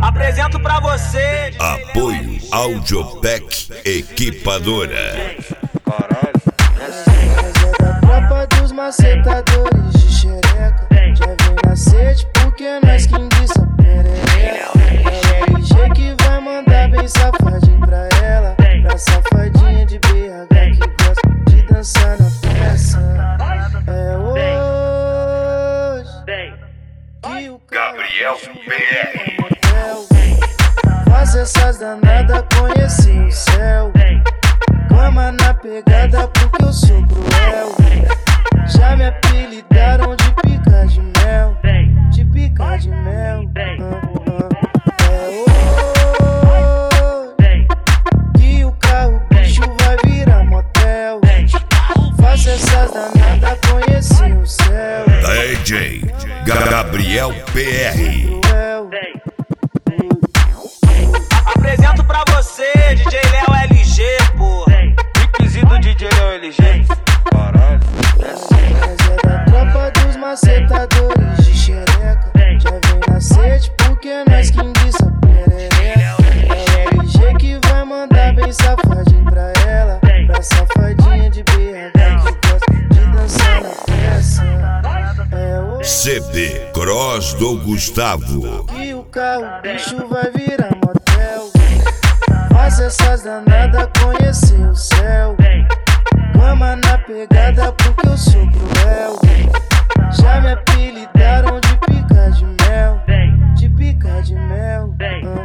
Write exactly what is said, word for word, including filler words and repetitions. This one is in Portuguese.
Apresento pra você. Apoio Audiotec Equipadora. Mas é da tropa dos macetadores de xereca. Já vem na sede porque nós quem disse a perereca. É o L G que vai mandar bem safadinho pra ela. Pra safadinha de B H que gosta de dançar na peça. É hoje que o Gabriel P R. Faz essas danadas conhecer o céu. Cama na pegada porque eu sou cruel. Já me apelidaram de pica de mel. De pica de mel. Ah, ah. É hoje que o carro bicho vai virar motel. Faz essas danadas conhecer o céu. D J Gabriel P R. Apresento pra você, D J Léo L G, porra. Requisito D J Léo L G. Caralho. Mas é da tropa dos macetadores de xereca. Já vem na sede porque nós quem disse a perereca. É o L G que vai mandar bem safadinho pra ela. Pra safadinha de B H que gosta de dançar na peça. É o C D Cross do Gustavo. que o carro bicho vai virar motel. Faz essas danadas conhecer o céu. Cama na pegada porque eu sou cruel. Já me apelidaram de pica de mel. De pica de mel.